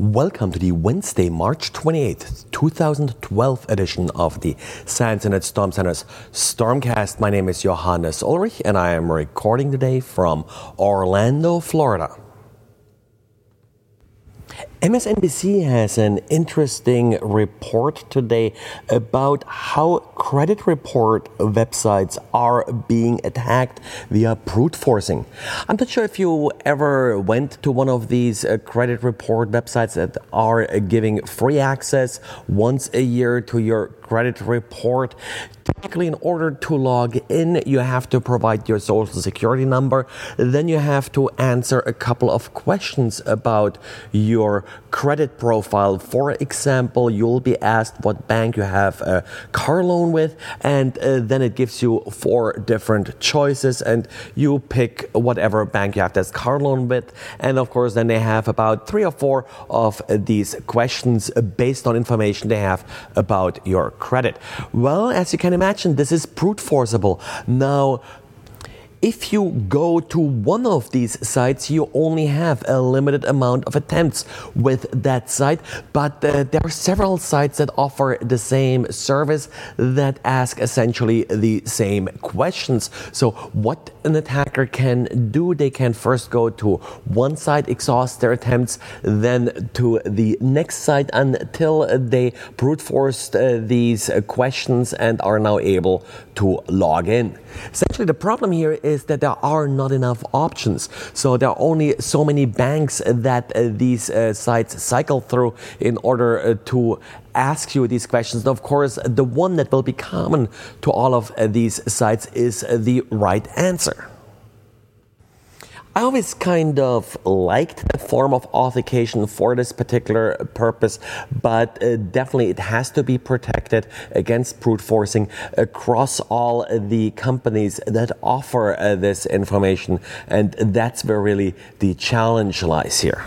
Welcome to the Wednesday, March 28th, 2012 edition of the SANS Internet Storm Center's Stormcast. My name is Johannes Ulrich and I am recording today from Orlando, Florida. MSNBC has an interesting report today about how credit report websites are being attacked via brute forcing. I'm not sure if you ever went to one of these credit report websites that are giving free access once a year to your credit report. Typically, in order to log in, you have to provide your social security number. Then you have to answer a couple of questions about your credit profile. For example, you'll be asked what bank you have a car loan with, and then it gives you 4 different choices, and you pick whatever bank you have this car loan with. And of course, then they have about 3 or 4 of these questions based on information they have about your credit. Well, as you can imagine, this is brute forcible. Now, if you go to one of these sites, you only have a limited amount of attempts with that site, but there are several sites that offer the same service that ask essentially the same questions. So what an attacker can do, they can first go to one site, exhaust their attempts, then to the next site until they brute forced these questions and are now able to log in. Essentially, the problem here is that there are not enough options. So there are only so many banks that these sites cycle through in order to ask you these questions. And of course, the one that will be common to all of these sites is the right answer. I always kind of liked that form of authentication for this particular purpose, but definitely it has to be protected against brute forcing across all the companies that offer this information, and that's where really the challenge lies here.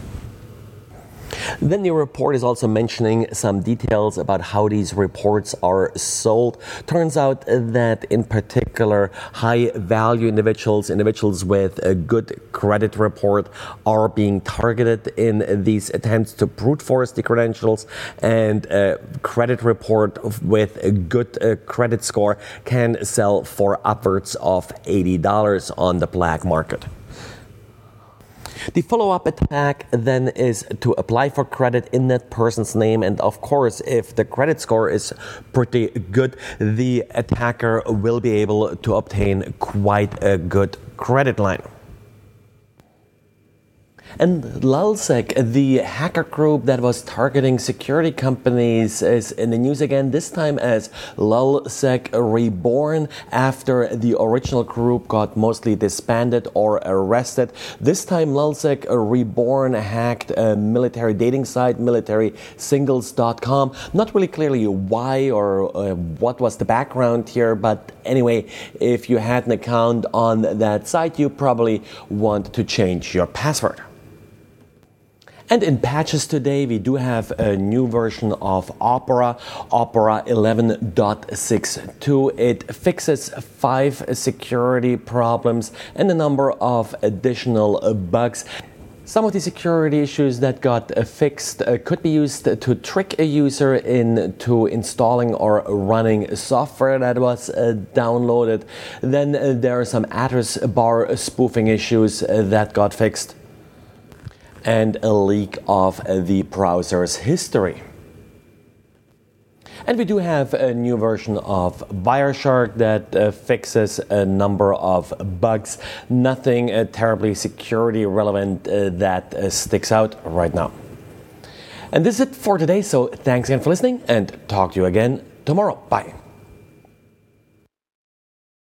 Then the report is also mentioning some details about how these reports are sold. Turns out that in particular, high-value individuals with a good credit report are being targeted in these attempts to brute force the credentials, and a credit report with a good credit score can sell for upwards of $80 on the black market. The follow-up attack then is to apply for credit in that person's name, and of course, if the credit score is pretty good, the attacker will be able to obtain quite a good credit line. And Lulzsec, the hacker group that was targeting security companies, is in the news again, this time as Lulzsec Reborn, after the original group got mostly disbanded or arrested. This time Lulzsec Reborn hacked a military dating site, militarysingles.com. Not really clearly why or what was the background here, but anyway, if you had an account on that site, you probably want to change your password. And in patches today, we do have a new version of Opera 11.62. It fixes 5 security problems and a number of additional bugs. Some of the security issues that got fixed could be used to trick a user into installing or running software that was downloaded. Then there are some address bar spoofing issues that got fixed, and a leak of the browser's history. And we do have a new version of Wireshark that fixes a number of bugs. Nothing terribly security relevant that sticks out right now. And this is it for today, so thanks again for listening, and talk to you again tomorrow. Bye.